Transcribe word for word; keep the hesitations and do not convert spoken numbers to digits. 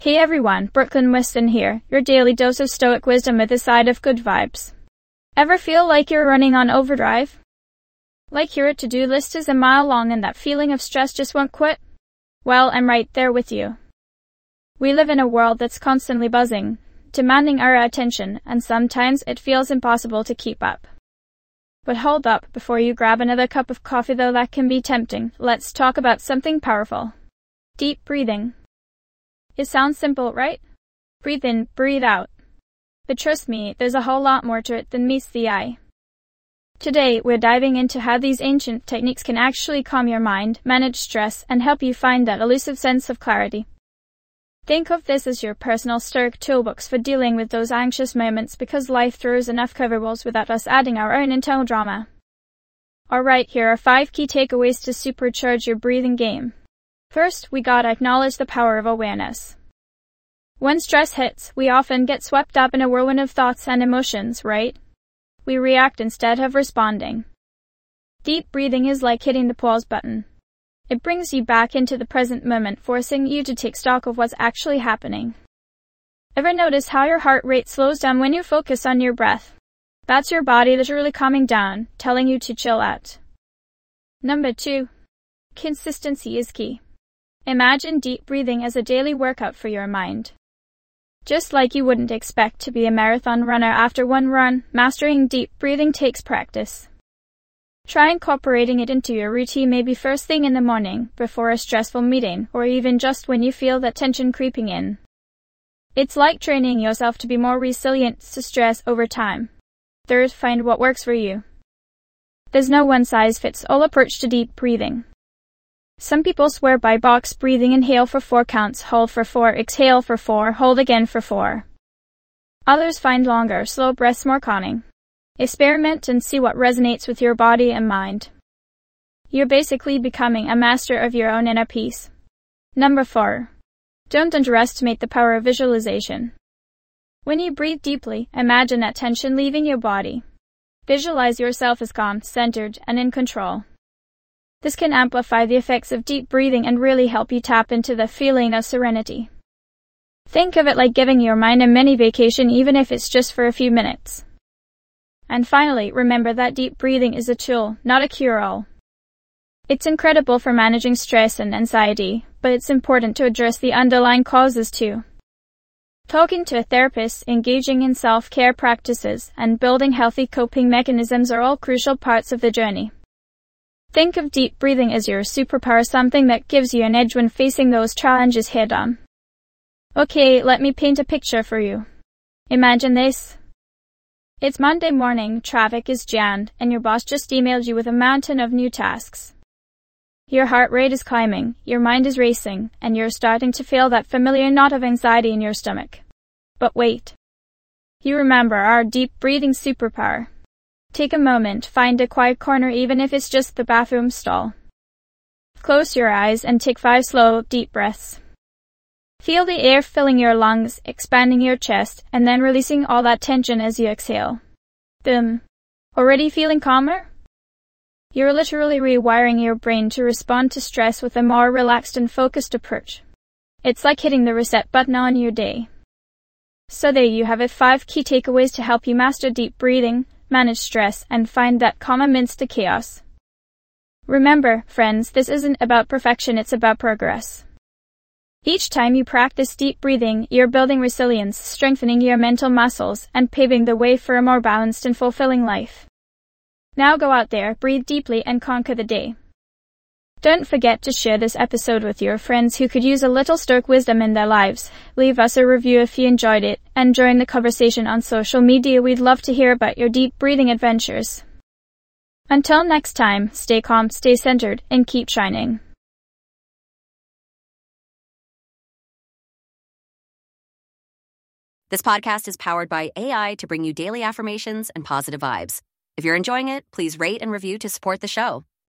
Hey everyone, Brooklyn Weston here, your daily dose of stoic wisdom with a side of good vibes. Ever feel like you're running on overdrive? Like your to-do list is a mile long and that feeling of stress just won't quit? Well, I'm right there with you. We live in a world that's constantly buzzing, demanding our attention, and sometimes it feels impossible to keep up. But hold up, before you grab another cup of coffee, though that can be tempting, let's talk about something powerful. Deep breathing. It sounds simple, right? Breathe in, breathe out. But trust me, there's a whole lot more to it than meets the eye. Today, we're diving into how these ancient techniques can actually calm your mind, manage stress, and help you find that elusive sense of clarity. Think of this as your personal stoic toolbox for dealing with those anxious moments, because life throws enough curveballs without us adding our own internal drama. Alright, here are five key takeaways to supercharge your breathing game. First, we gotta acknowledge the power of awareness. When stress hits, we often get swept up in a whirlwind of thoughts and emotions, right? We react instead of responding. Deep breathing is like hitting the pause button. It brings you back into the present moment, forcing you to take stock of what's actually happening. Ever notice how your heart rate slows down when you focus on your breath? That's your body literally calming down, telling you to chill out. Number two. Consistency is key. Imagine deep breathing as a daily workout for your mind. Just like you wouldn't expect to be a marathon runner after one run, mastering deep breathing takes practice. Try incorporating it into your routine, maybe first thing in the morning, before a stressful meeting, or even just when you feel that tension creeping in. It's like training yourself to be more resilient to stress over time. Third, find what works for you. There's no one-size-fits-all approach to deep breathing. Some people swear by box breathing: inhale for four counts, hold for four, exhale for four, hold again for four. Others find longer, slow breaths more calming. Experiment and see what resonates with your body and mind. You're basically becoming a master of your own inner peace. Number four. Don't underestimate the power of visualization. When you breathe deeply, imagine that tension leaving your body. Visualize yourself as calm, centered, and in control. This can amplify the effects of deep breathing and really help you tap into the feeling of serenity. Think of it like giving your mind a mini vacation, even if it's just for a few minutes. And finally, remember that deep breathing is a tool, not a cure-all. It's incredible for managing stress and anxiety, but it's important to address the underlying causes too. Talking to a therapist, engaging in self-care practices, and building healthy coping mechanisms are all crucial parts of the journey. Think of deep breathing as your superpower, something that gives you an edge when facing those challenges head-on. Okay, let me paint a picture for you. Imagine this. It's Monday morning, traffic is jammed, and your boss just emailed you with a mountain of new tasks. Your heart rate is climbing, your mind is racing, and you're starting to feel that familiar knot of anxiety in your stomach. But wait. You remember our deep breathing superpower. Take a moment, find a quiet corner, even if it's just the bathroom stall. Close your eyes and take five slow, deep breaths. Feel the air filling your lungs, expanding your chest, and then releasing all that tension as you exhale. Boom. Already feeling calmer? You're literally rewiring your brain to respond to stress with a more relaxed and focused approach. It's like hitting the reset button on your day. So there you have it, five key takeaways to help you master deep breathing, manage stress, and find that calm amidst the chaos. Remember, friends, this isn't about perfection, it's about progress. Each time you practice deep breathing, you're building resilience, strengthening your mental muscles, and paving the way for a more balanced and fulfilling life. Now go out there, breathe deeply, and conquer the day. Don't forget to share this episode with your friends who could use a little stoic wisdom in their lives. Leave us a review if you enjoyed it, and join the conversation on social media. We'd love to hear about your deep breathing adventures. Until next time, stay calm, stay centered, and keep shining. This podcast is powered by A I to bring you daily affirmations and positive vibes. If you're enjoying it, please rate and review to support the show.